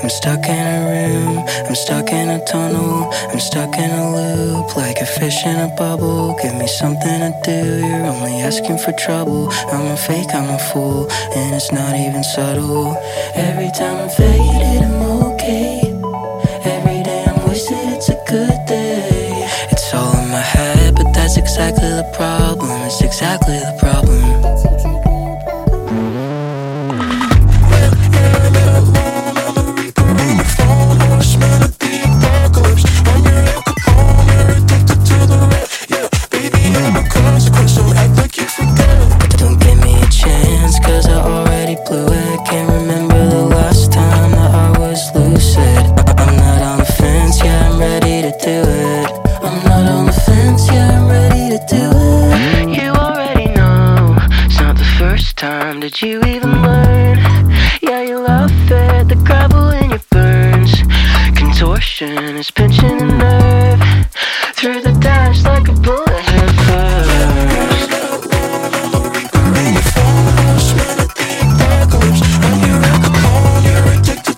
I'm stuck in a room, I'm stuck in a tunnel, I'm stuck in a loop, like a fish in a bubble. Give me something to do, you're only asking for trouble. I'm a fake, I'm a fool, and it's not even subtle. Every time I'm faded, I'm okay. Every day I'm wasted, it's a good day. It's all in my head, but that's exactly the problem. It's exactly the problem. Don't give me a chance, cause I already blew it. Can't remember the last time that I was lucid. I'm not on the fence, yeah, I'm ready to do it. I'm not on the fence, yeah, I'm ready to do it. You already know, it's not the first time. Did you even learn? Yeah, you love it, the gravel in your burns. Contortion is pinching a nerve. Through the dash like a bullet.